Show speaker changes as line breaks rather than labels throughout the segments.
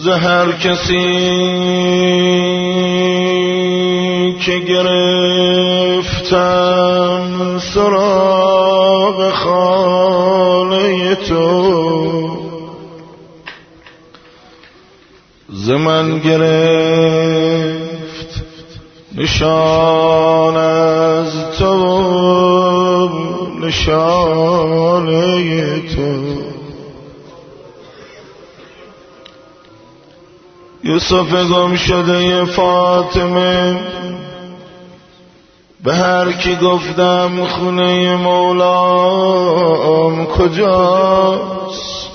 هر کسی که گرفتم سراغ خانه تو، ز من گرفت نشان از تو، نشانه تو. یوسف گم شده فاطمه، به هر کی گفتم خونه مولام کجاست،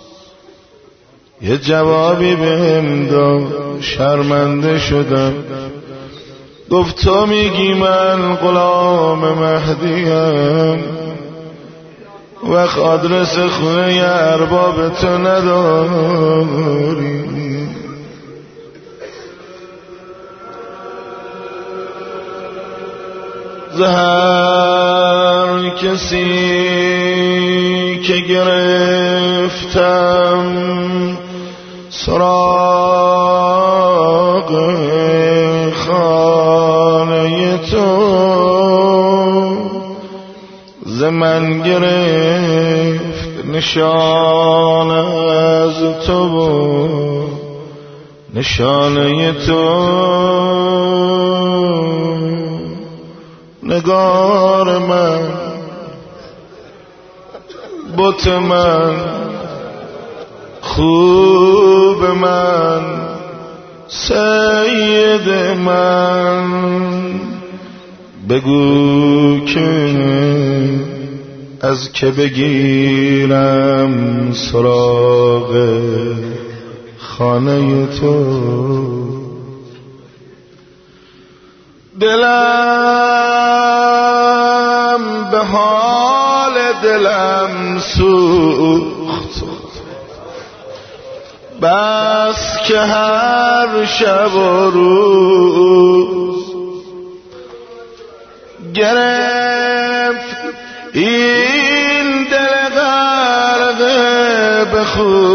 یه جوابی بهم داد، شرمنده شدم. گفت تو میگی من غلام مهدیم، وقت آدرس خونه ارباب تو نداری. هر کسی که گرفتم سراغ خانه تو، ز من گرفت نشان از تو، نشانه تو. نگار من، بت من، خوب من، سید من، بگو که از که بگیرم سراغ خانه تو. دلم به حال دلم سوخت، بس که هر شب و روز گرفت این دل غرقه به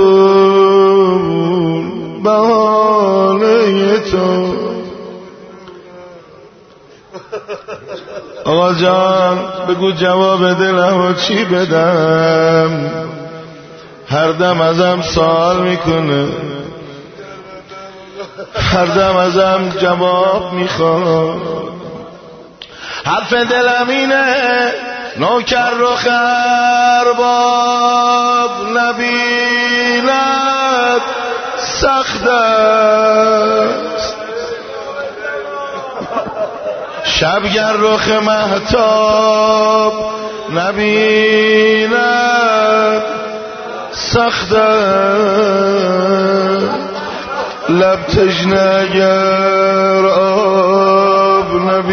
خون به حال تو. آقا جان بگو جواب دلمو چی بدم، هر دم ازم سوال میکنه، هر دم ازم جواب میخواد. حرف دلم اینه نوکر رو ارباب نبیند سخت است، شبگر رخ مهتاب نبیند سخت است، لب تشنه اگر آب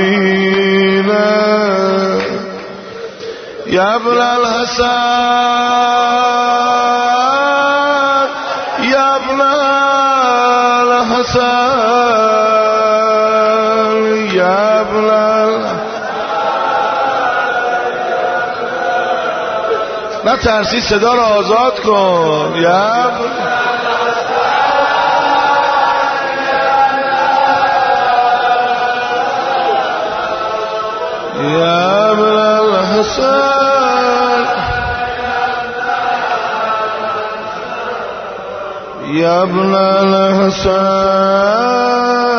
نبیند. یا ابن الحسن، یا ابن الحسن، یا ابن نه ترسی، صدا رو آزاد کن. یا یا ابن الحسن، یا ابن الحسن،